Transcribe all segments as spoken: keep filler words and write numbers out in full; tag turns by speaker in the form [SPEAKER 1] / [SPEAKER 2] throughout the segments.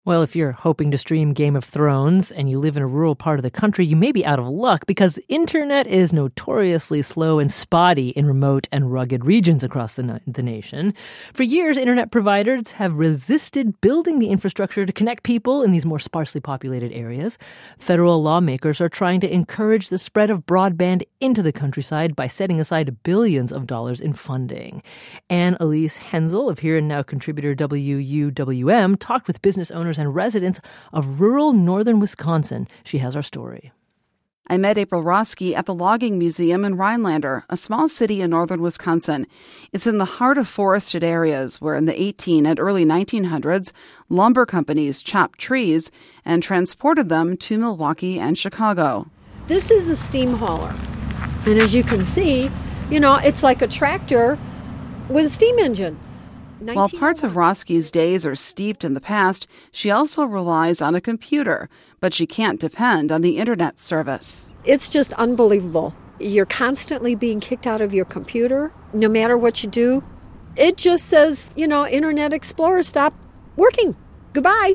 [SPEAKER 1] Well, if you're hoping to stream Game of Thrones and you live in a rural part of the country, you may be out of luck because the internet is notoriously slow and spotty in remote and rugged regions across the, na- the nation. For years, internet providers have resisted building the infrastructure to connect people in these more sparsely populated areas. Federal lawmakers are trying to encourage the spread of broadband into the countryside by setting aside billions of dollars in funding. Anne Elise Hensel of Here and Now contributor W U W M talked with business owners and residents of rural northern Wisconsin. She has our story.
[SPEAKER 2] I met April Roski at the Logging Museum in Rhinelander, a small city in northern Wisconsin. It's in the heart of forested areas where in the eighteen and early nineteen hundreds, lumber companies chopped trees and transported them to Milwaukee and Chicago.
[SPEAKER 3] This is a steam hauler. And as you can see, you know, it's like a tractor with a steam engine.
[SPEAKER 2] While parts of Roski's days are steeped in the past, she also relies on a computer, but she can't depend on the internet service.
[SPEAKER 3] It's just unbelievable. You're constantly being kicked out of your computer, no matter what you do. It just says, you know, Internet Explorer, stop working. Goodbye.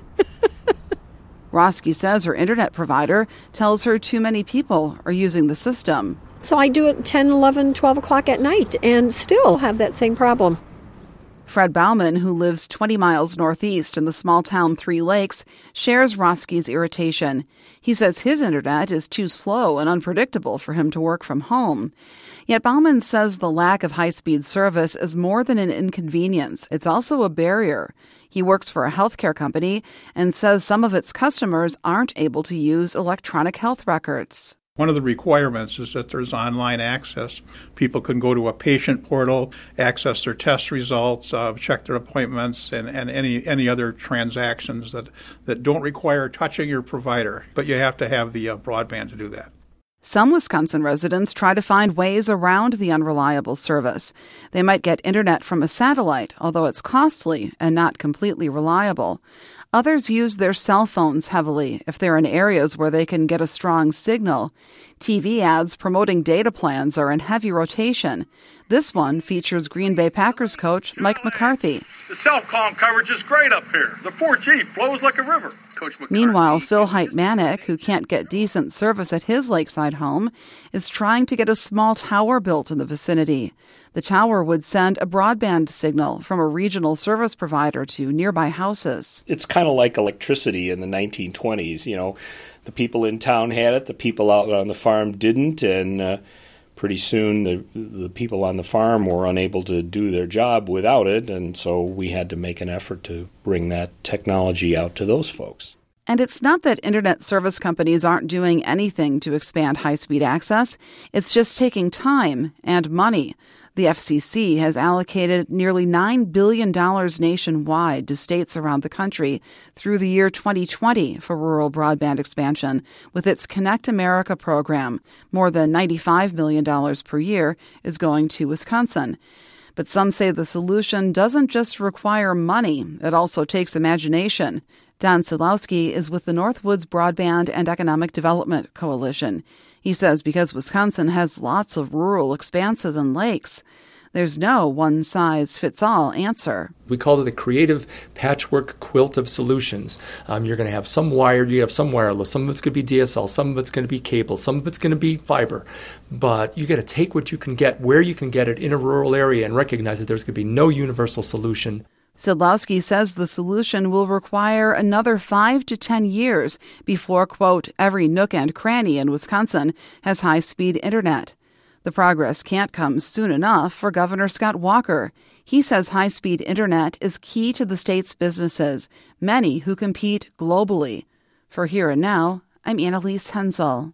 [SPEAKER 2] Roski says her internet provider tells her too many people are using the system.
[SPEAKER 3] So I do it ten, eleven, twelve o'clock at night and still have that same problem.
[SPEAKER 2] Fred Bauman, who lives twenty miles northeast in the small town Three Lakes, shares Roski's irritation. He says his internet is too slow and unpredictable for him to work from home. Yet Bauman says the lack of high-speed service is more than an inconvenience. It's also a barrier. He works for a healthcare company and says some of its customers aren't able to use electronic health records.
[SPEAKER 4] One of the requirements is that there's online access. People can go to a patient portal, access their test results, uh, check their appointments, and, and any any other transactions that, that don't require touching your provider. But you have to have the uh, broadband to do that.
[SPEAKER 2] Some Wisconsin residents try to find ways around the unreliable service. They might get internet from a satellite, although it's costly and not completely reliable. Others use their cell phones heavily if they're in areas where they can get a strong signal. T V ads promoting data plans are in heavy rotation. This one features Green Bay Packers coach Mike McCarthy.
[SPEAKER 5] The Cellcom coverage is great up here. The four G flows like a river. Coach McCarthy.
[SPEAKER 2] Meanwhile, Phil Height-Manick, who can't get decent service at his lakeside home, is trying to get a small tower built in the vicinity. The tower would send a broadband signal from a regional service provider to nearby houses.
[SPEAKER 6] It's kind of like electricity in the nineteen twenties. You know, the people in town had it, the people out on the farm didn't, and uh, pretty soon the the people on the farm were unable to do their job without it, and so we had to make an effort to bring that technology out to those folks.
[SPEAKER 2] And it's not that internet service companies aren't doing anything to expand high-speed access. It's just taking time and money. The F C C has allocated nearly nine billion dollars nationwide to states around the country through the year twenty twenty for rural broadband expansion with its Connect America program. More than ninety-five million dollars per year is going to Wisconsin. But some say the solution doesn't just require money, it also takes imagination. Don Sulowski is with the Northwoods Broadband and Economic Development Coalition. He says because Wisconsin has lots of rural expanses and lakes, there's no one-size-fits-all answer.
[SPEAKER 7] We call it a creative patchwork quilt of solutions. Um, you're going to have some wired, you have some wireless, some of it's going to be D S L, some of it's going to be cable, some of it's going to be fiber. But you got to take what you can get, where you can get it in a rural area, and recognize that there's going to be no universal solution.
[SPEAKER 2] Sidlowski says the solution will require another five to ten years before, quote, every nook and cranny in Wisconsin has high-speed internet. The progress can't come soon enough for Governor Scott Walker. He says high-speed internet is key to the state's businesses, many who compete globally. For Here and Now, I'm Annalise Hensel.